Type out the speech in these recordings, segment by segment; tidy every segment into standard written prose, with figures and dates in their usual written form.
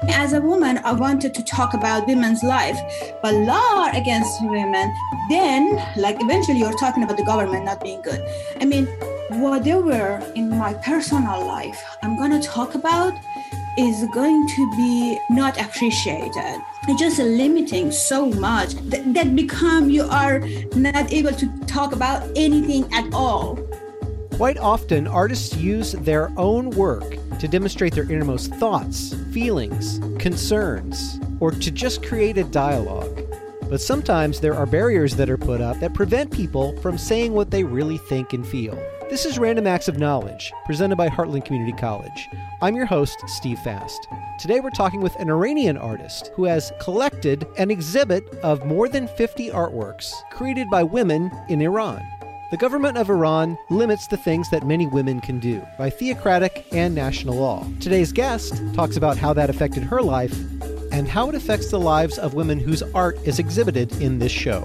As a woman, I wanted to talk about women's life, but law against women, then eventually you're talking about the government not being good. I mean, whatever in my personal life I'm going to talk about is going to be not appreciated. It's just limiting so much that become you are not able to talk about anything at all. Quite often, artists use their own work to demonstrate their innermost thoughts, feelings, concerns, or to just create a dialogue. But sometimes there are barriers that are put up that prevent people from saying what they really think and feel. This is Random Acts of Knowledge, presented by Heartland Community College. I'm your host, Steve Fast. Today we're talking with an Iranian artist who has collected an exhibit of more than 50 artworks created by women in Iran. The government of Iran limits the things that many women can do by theocratic and national law. Today's guest talks about how that affected her life and how it affects the lives of women whose art is exhibited in this show.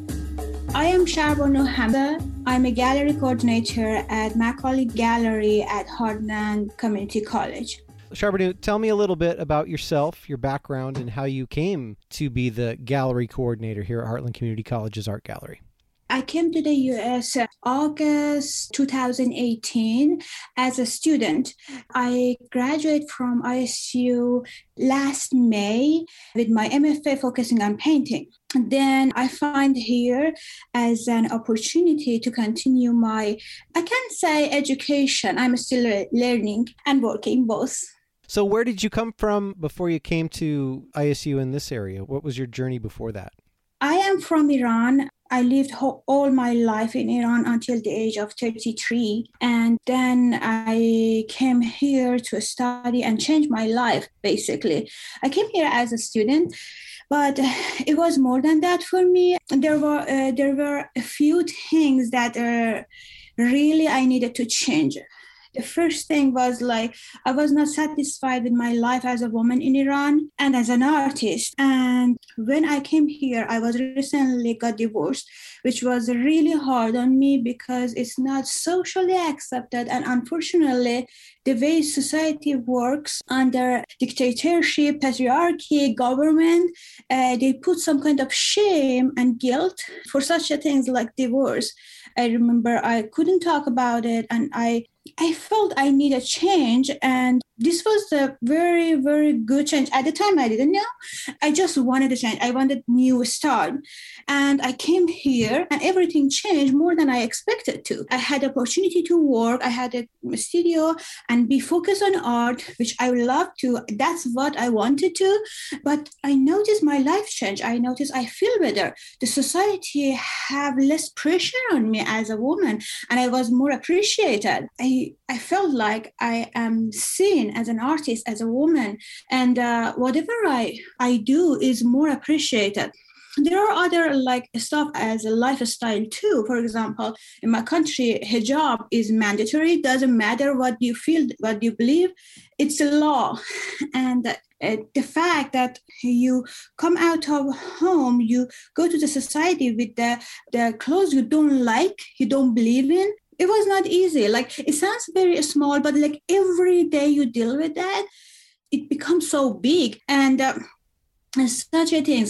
I am Sharbanu Hamza. I'm a gallery coordinator at Macaulay Gallery at Heartland Community College. Sharbanu, tell me a little bit about yourself, your background, and how you came to be the gallery coordinator here at Heartland Community College's Art Gallery. I came to the U.S. August 2018 as a student. I graduated from ISU last May with my MFA focusing on painting. Then I find here as an opportunity to continue my, I can't say education, I'm still learning and working both. So where did you come from before you came to ISU in this area? What was your journey before that? I am from Iran. I lived all my life in Iran until the age of 33. And then I came here to study and change my life, basically. I came here as a student, but it was more than that for me. There were a few things that really I needed to change. The first thing was I was not satisfied with my life as a woman in Iran and as an artist. And when I came here, I was recently got divorced, which was really hard on me because it's not socially accepted. And unfortunately, the way society works under dictatorship, patriarchy, government, they put some kind of shame and guilt for such things like divorce. I remember I couldn't talk about it, and I felt I need a change, and this was a very, very good change. At the time, I didn't know. I just wanted a change. I wanted a new start. And I came here, and everything changed more than I expected to. I had the opportunity to work. I had a studio and be focused on art, which I love to. That's what I wanted to. But I noticed my life changed. I noticed I feel better. The society have less pressure on me as a woman, and I was more appreciated. I felt like I am seen as an artist, as a woman, and whatever I do is more appreciated. There are other stuff as a lifestyle too. For example, in my country, hijab is mandatory. Doesn't matter what you feel, what you believe. It's a law. And the fact that you come out of home, you go to the society with the clothes you don't like, you don't believe in, it was not easy. It sounds very small, but every day you deal with that, it becomes so big. And such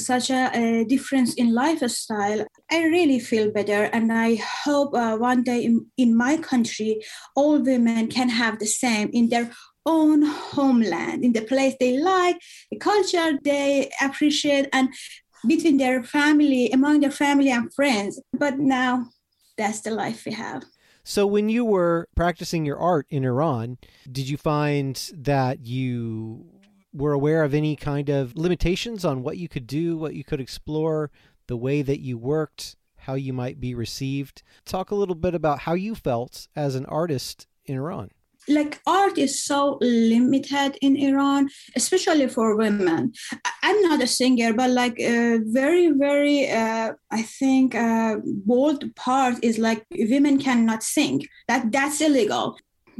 a difference in lifestyle, I really feel better. And I hope one day in my country, all women can have the same in their own homeland, in the place they like, the culture they appreciate, and between their family, among their family and friends. But now that's the life we have. So when you were practicing your art in Iran, did you find that you were aware of any kind of limitations on what you could do, what you could explore, the way that you worked, how you might be received? Talk a little bit about how you felt as an artist in Iran. Art is so limited in Iran, especially for women. I'm not a singer, but very, very, I think bold part is women cannot sing. That's illegal.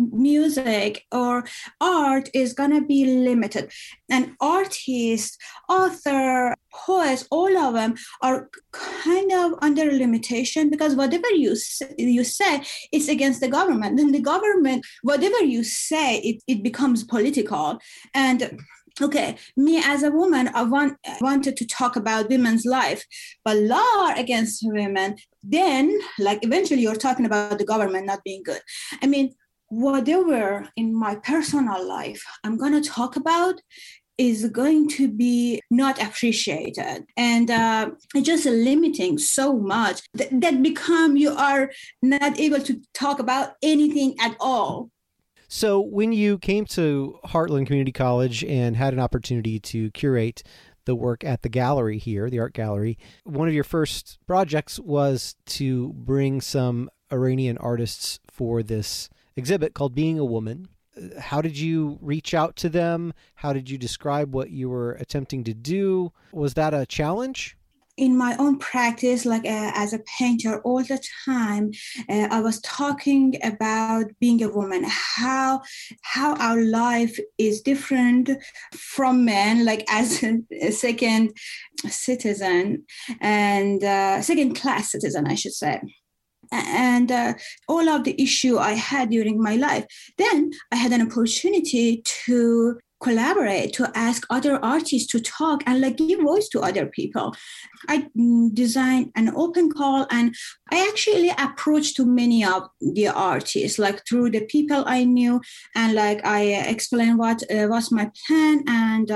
Music or art is gonna be limited, and artists, author, poets, all of them are kind of under limitation because whatever you say it's against the government. Then the government, whatever you say, it becomes political. And okay, me as a woman, wanted to talk about women's life, but law against women, then like eventually you're talking about the government not being good. I mean, whatever in my personal life I'm going to talk about is going to be not appreciated, and just limiting so much that become you are not able to talk about anything at all. So when you came to Heartland Community College and had an opportunity to curate the work at the gallery here, the art gallery, one of your first projects was to bring some Iranian artists for this exhibit called Being a Woman. How did you reach out to them? How did you describe what you were attempting to do? Was that a challenge? In my own practice, like as a painter, all the time, I was talking about being a woman, how our life is different from men, like as a second citizen and second class citizen, I should say. And all of the issue I had during my life. Then I had an opportunity to collaborate, to ask other artists to talk and like give voice to other people. I designed an open call, and I actually approached to many of the artists, like through the people I knew, and like I explained what was my plan, and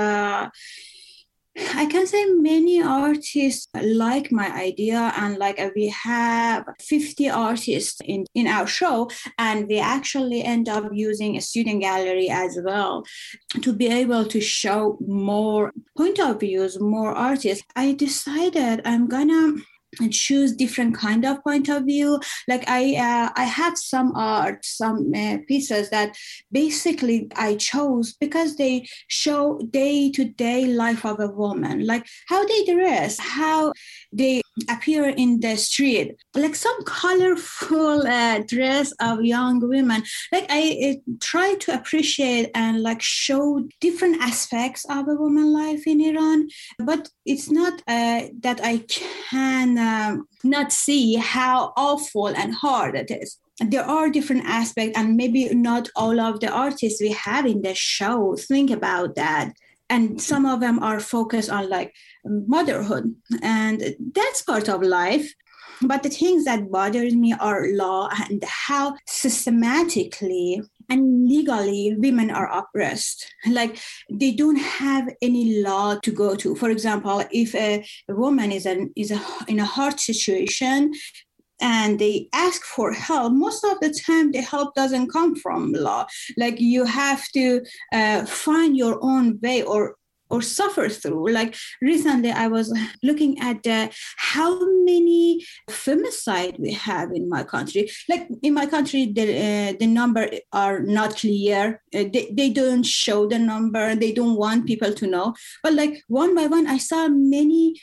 I can say many artists like my idea, and like we have 50 artists in our show, and we actually end up using a student gallery as well to be able to show more point of views, more artists. I decided I'm gonna choose different kind of point of view. Like I have some art, some pieces that basically I chose because they show day-to-day life of a woman, like how they dress, how they appear in the street, like some colorful dress of young women. Like I try to appreciate and like show different aspects of a woman life in Iran, but it's not that I can not see how awful and hard it is. There are different aspects, and maybe not all of the artists we have in the show think about that. And some of them are focused on like motherhood, and that's part of life. But the things that bothers me are law and how systematically and legally women are oppressed. Like they don't have any law to go to. For example, if a woman is in a hard situation and they ask for help, most of the time the help doesn't come from law. Like you have to find your own way or suffer through. Like recently I was looking at how many femicide we have in my country. Like in my country, the number are not clear. They don't show the number. They don't want people to know. But like one by one, I saw many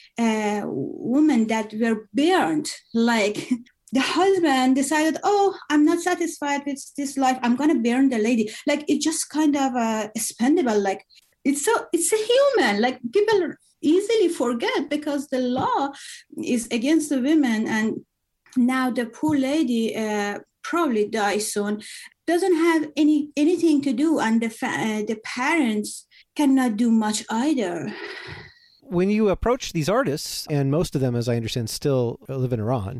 women that were burned. Like the husband decided, oh, I'm not satisfied with this life. I'm going to burn the lady. Like it just kind of expendable. Like it's a human. Like people easily forget because the law is against the women, and now the poor lady probably dies soon. Doesn't have anything to do, and the parents cannot do much either. When you approach these artists, and most of them, as I understand, still live in Iran,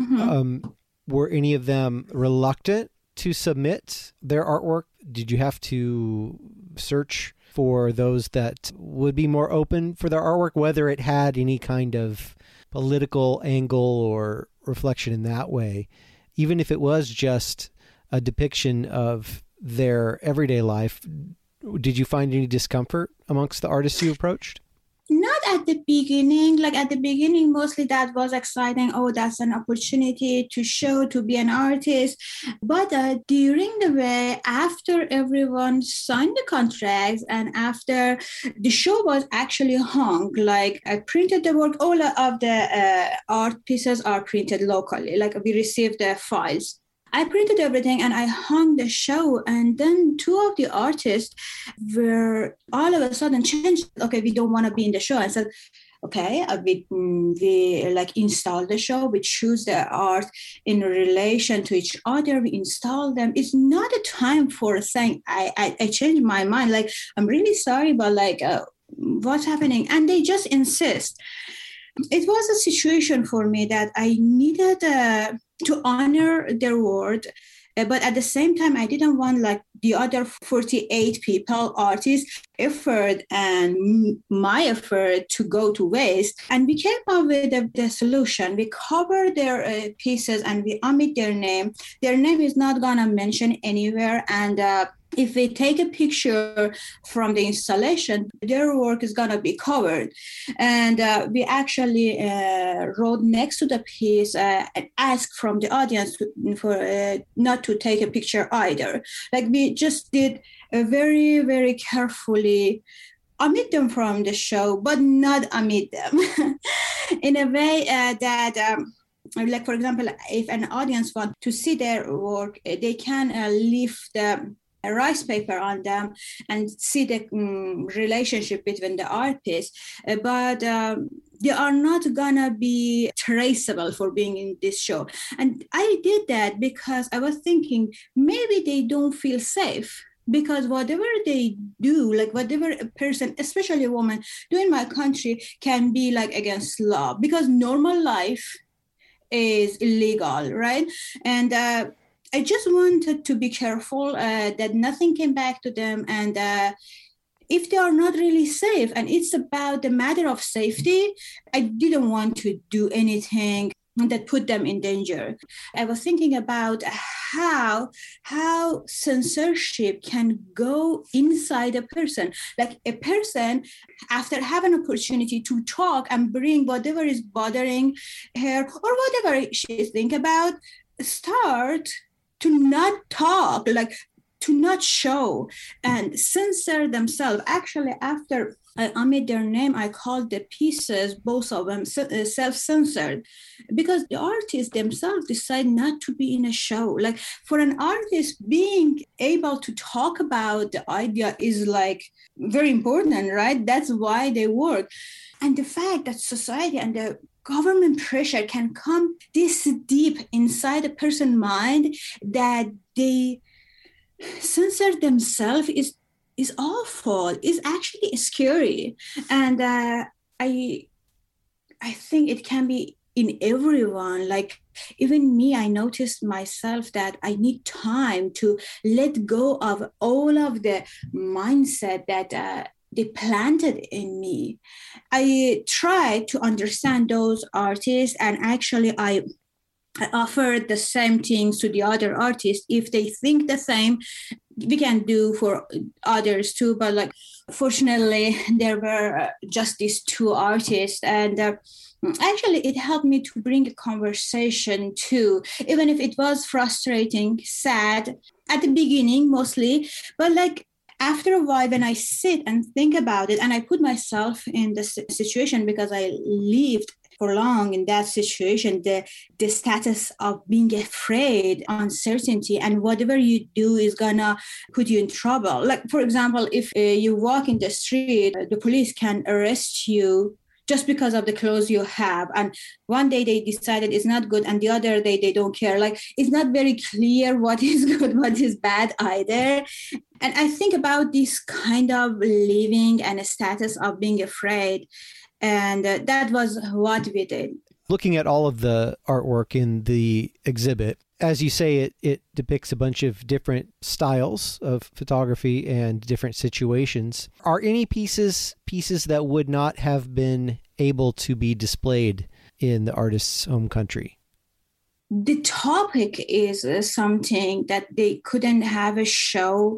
were any of them reluctant to submit their artwork? Did you have to search for those that would be more open for their artwork, whether it had any kind of political angle or reflection in that way, even if it was just a depiction of their everyday life? Did you find any discomfort amongst the artists you approached? Not at the beginning. Like at the beginning, mostly that was exciting. Oh, that's an opportunity to show, to be an artist. But during the way, after everyone signed the contracts and after the show was actually hung, like I printed the work, all of the art pieces are printed locally. Like we received the files. I printed everything and I hung the show. And then two of the artists were all of a sudden changed. Okay, we don't want to be in the show. I said, okay, we like install the show. We choose the art in relation to each other. We install them. It's not a time for saying, I changed my mind. Like, I'm really sorry, but like, what's happening? And they just insist. It was a situation for me that I needed to honor their word. But at the same time, I didn't want like the other 48 people, artists, effort and my effort to go to waste. And we came up with the solution. We covered their pieces and we omit their name. Their name is not going to mention anywhere. And if we take a picture from the installation, their work is going to be covered. And we actually wrote next to the piece and asked from the audience for not to take a picture either. Like we just did very, very carefully omit them from the show, but not omit them in a way that... like, for example, if an audience wants to see their work, they can lift the rice paper on them and see the relationship between the artists, but they are not gonna be traceable for being in this show. And I did that because I was thinking maybe they don't feel safe, because whatever they do, like whatever a person, especially a woman, do in my country can be like against law, because normal life is illegal, right? And I just wanted to be careful that nothing came back to them. And if they are not really safe, and it's about the matter of safety, I didn't want to do anything that put them in danger. I was thinking about how censorship can go inside a person. Like a person, after having an opportunity to talk and bring whatever is bothering her or whatever she's thinking about, start to not talk, like to not show and censor themselves. Actually, after I omit their name, I called the pieces, both of them, self-censored, because the artists themselves decide not to be in a show. Like for an artist, being able to talk about the idea is like very important, right? That's why they work. And the fact that society and the government pressure can come this deep inside a person's mind that they censor themselves is awful. It's actually scary. And I think it can be in everyone. Like even me, I noticed myself that I need time to let go of all of the mindset that they planted in me. I tried to understand those artists, and actually I offered the same things to the other artists. If they think the same, we can do for others too. But like, fortunately, there were just these two artists, and actually it helped me to bring a conversation too, even if it was frustrating, sad at the beginning mostly. But like after a while, when I sit and think about it, and I put myself in the situation because I lived for long in that situation, the status of being afraid, uncertainty, and whatever you do is gonna put you in trouble. Like, for example, if you walk in the street, the police can arrest you just because of the clothes you have. And one day they decided it's not good, and the other day they don't care. Like, it's not very clear what is good, what is bad either. And I think about this kind of living and a status of being afraid. And that was what we did. Looking at all of the artwork in the exhibit, as you say, it depicts a bunch of different styles of photography and different situations. Are any pieces that would not have been able to be displayed in the artist's home country? The topic is something that they couldn't have a show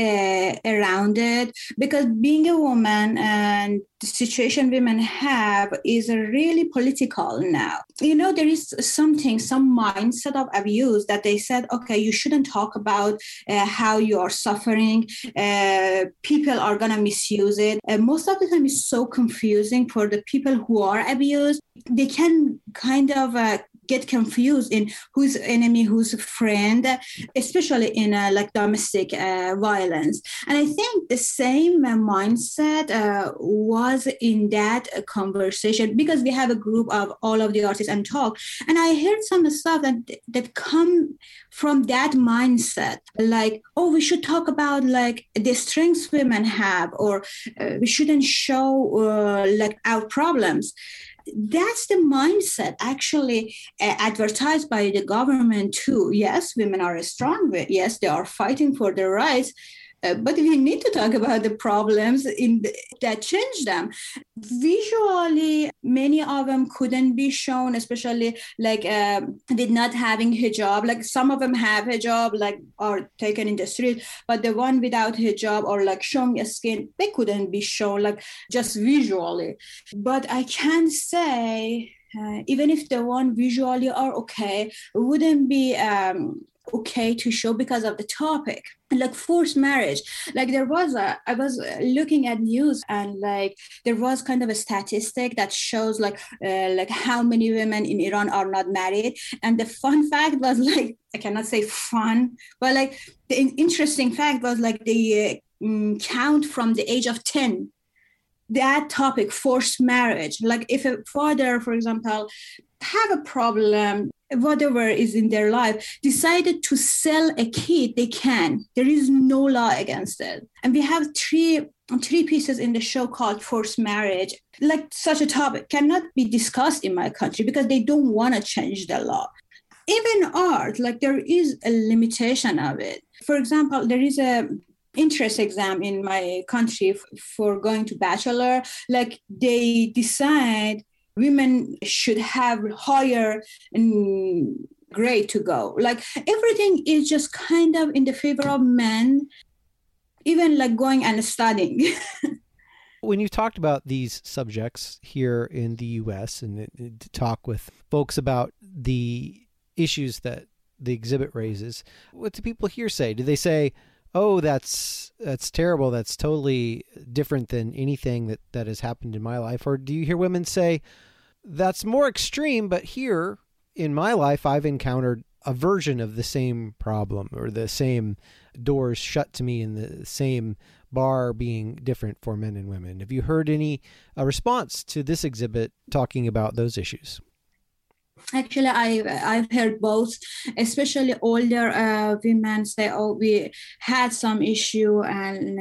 around it, because being a woman and the situation women have is really political now. You know, there is some mindset of abuse that they said, okay, you shouldn't talk about how you are suffering. People are going to misuse it. Most of the time it's so confusing for the people who are abused. They can kind of get confused in who's enemy, who's friend, especially in like domestic violence. And I think the same mindset was in that conversation, because we have a group of all of the artists and talk, and I heard some stuff that come from that mindset, like, oh, we should talk about like the strengths women have, or we shouldn't show like our problems. That's the mindset actually advertised by the government too. Yes, women are strong. Yes, they are fighting for their rights. But we need to talk about the problems that change them. Visually, many of them couldn't be shown, especially like did not having hijab. Like some of them have hijab, like are taken in the street, but the one without hijab or like showing a skin, they couldn't be shown like just visually. But I can say, even if the one visually are okay, wouldn't be okay to show because of the topic, like forced marriage. Like I was looking at news, and like there was kind of a statistic that shows like how many women in Iran are not married. And the fun fact was, like, I cannot say fun, but like the interesting fact was like the count from the age of 10. That topic, forced marriage, like if a father, for example, have a problem, whatever is in their life, decided to sell a kid, they can. There is no law against it. And we have three pieces in the show called forced marriage. Like such a topic cannot be discussed in my country because they don't want to change the law. Even art, like there is a limitation of it. For example, there is a entrance exam in my country for going to bachelor. Like they decide women should have higher grade to go. Like everything is just kind of in the favor of men, even like going and studying. When you talked about these subjects here in the U.S. and to talk with folks about the issues that the exhibit raises, what do people here say? Do they say, oh, that's terrible, that's totally different than anything that has happened in my life? Or do you hear women say, that's more extreme, but here in my life, I've encountered a version of the same problem, or the same doors shut to me and the same bar being different for men and women? Have you heard any response to this exhibit talking about those issues? Actually, I've heard both, especially older women say, oh, we had some issue and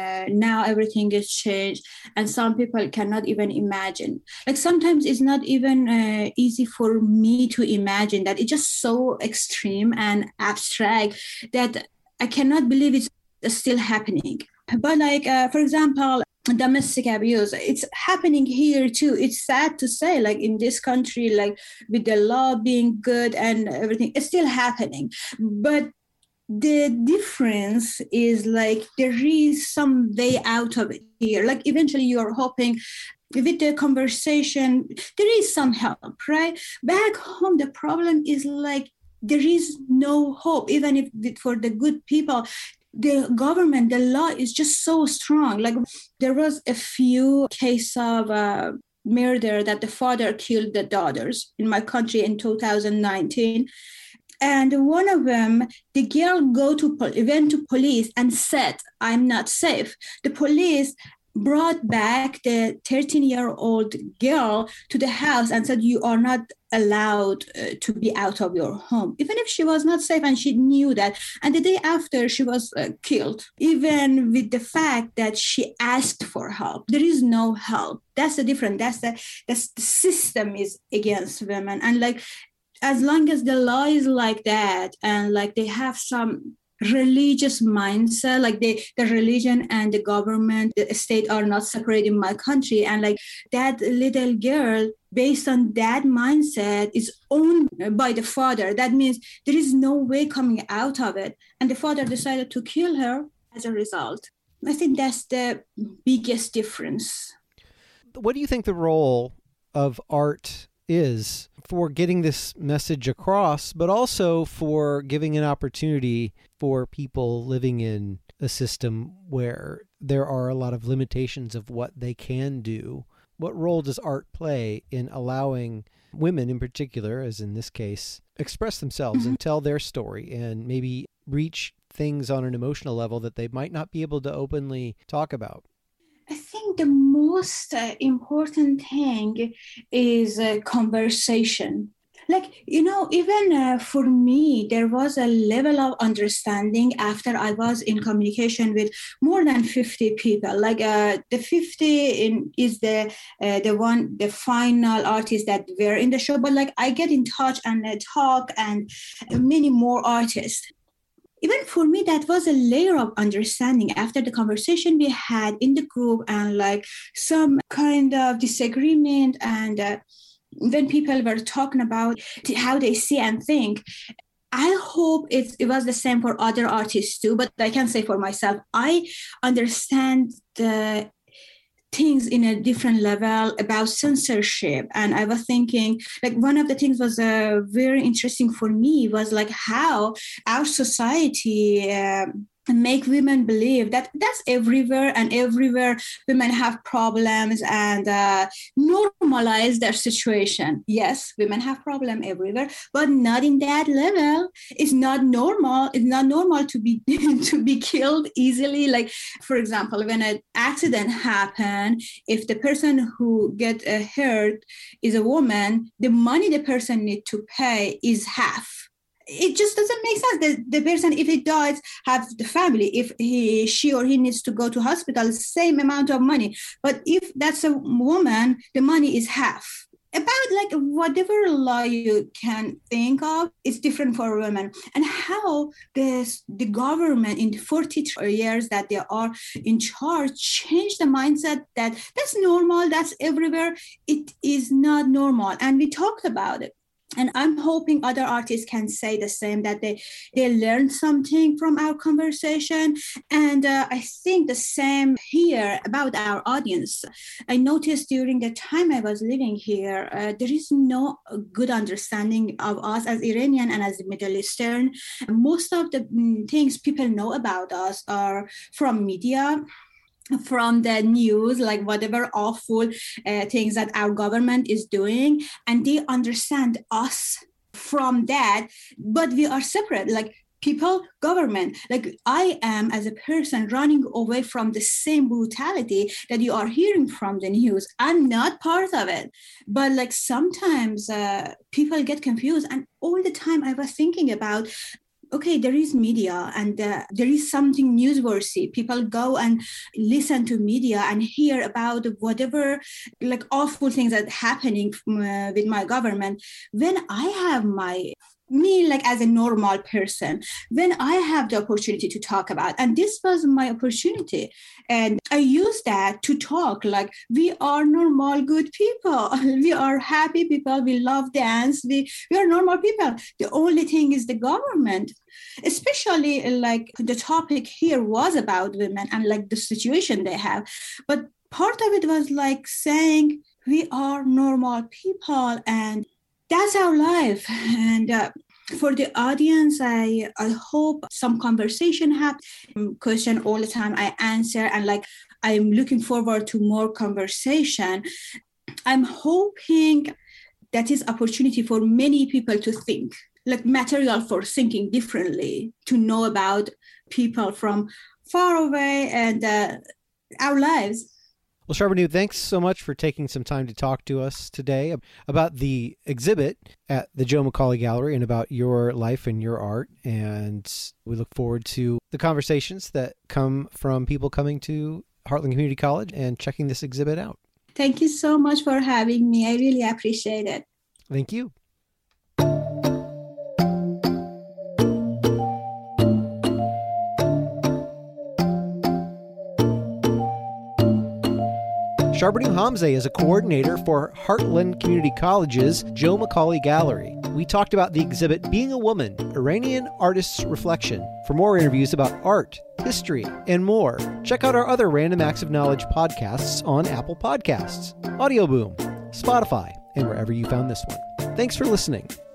now everything is changed. And some people cannot even imagine. Like sometimes it's not even easy for me to imagine that. It's just so extreme and abstract that I cannot believe it's still happening. But like, for example, domestic abuse, it's happening here too. It's sad to say, like in this country, like with the law being good and everything, it's still happening. But the difference is like there is some way out of it here. Like eventually you're hoping with the conversation, there is some help, right? Back home, the problem is like there is no hope, even if for the good people. The government, the law is just so strong. Like there was a few case of murder that the father killed the daughters in my country in 2019. And one of them, the girl went to police and said, I'm not safe. The police brought back the 13-year-old girl to the house and said, you are not allowed to be out of your home, even if she was not safe and she knew that. And the day after, she was killed, even with the fact that she asked for help. There is no help. That's the difference. The system is against women. And like, as long as the law is like that, and like they have some religious mindset, like the religion and the government, the state are not separate in my country. And like that little girl, based on that mindset, is owned by the father. That means there is no way coming out of it. And the father decided to kill her as a result. I think that's the biggest difference. What do you think the role of art is for getting this message across, but also for giving an opportunity for people living in a system where there are a lot of limitations of what they can do? What role does art play in allowing women in particular, as in this case, express themselves and tell their story and maybe reach things on an emotional level that they might not be able to openly talk about? I think the most important thing is conversation. Like, even for me, there was a level of understanding after I was in communication with more than 50 people. Like the 50 is the final artists that were in the show. But like I get in touch and talk and many more artists. Even for me, that was a layer of understanding after the conversation we had in the group and like some kind of disagreement and when people were talking about how they see and think. I hope it was the same for other artists too, but I can say for myself, I understand the things in a different level about censorship. And I was thinking, like, one of the things was very interesting for me was like how our society make women believe that that's everywhere, and everywhere women have problems, and normalize their situation. Yes, women have problems everywhere, but not in that level. It's not normal. It's not normal to be to be killed easily. Like, for example, when an accident happens, if the person who get hurt is a woman, the money the person need to pay is half. It just doesn't make sense. The person, if he dies, have the family. If she or he needs to go to hospital, same amount of money. But if that's a woman, the money is half. About like whatever law you can think of, it's different for women. And how the government in 43 years that they are in charge changed the mindset that that's normal, that's everywhere. It is not normal. And we talked about it. And I'm hoping other artists can say the same, that they learned something from our conversation. And I think the same here about our audience. I noticed during the time I was living here, there is no good understanding of us as Iranian and as Middle Eastern. Most of the things people know about us are from media, from the news, like whatever awful things that our government is doing, and they understand us from that, but we are separate, like people, government. Like I am as a person running away from the same brutality that you are hearing from the news. I'm not part of it, but like sometimes people get confused, and all the time I was thinking about, okay, there is media and there is something newsworthy. People go and listen to media and hear about whatever like awful things that are happening with my government. When I have me like as a normal person, when I have the opportunity to talk about, and this was my opportunity, and I use that to talk like we are normal, good people. We are happy people. We love dance. We are normal people. The only thing is the government, especially like the topic here was about women and like the situation they have. But part of it was like saying we are normal people and that's our life. And for the audience, I hope some conversation happens. Question all the time I answer, and like I'm looking forward to more conversation. I'm hoping that is opportunity for many people to think, like material for thinking differently, to know about people from far away and our lives. Well, Sharbanu, thanks so much for taking some time to talk to us today about the exhibit at the Joe McCauley Gallery and about your life and your art. And we look forward to the conversations that come from people coming to Heartland Community College and checking this exhibit out. Thank you so much for having me. I really appreciate it. Thank you. Sharbanu Hamzeh is a coordinator for Heartland Community College's Joe McCauley Gallery. We talked about the exhibit Being a Woman, Iranian Artist's Reflection. For more interviews about art, history, and more, check out our other Random Acts of Knowledge podcasts on Apple Podcasts, Audio Boom, Spotify, and wherever you found this one. Thanks for listening.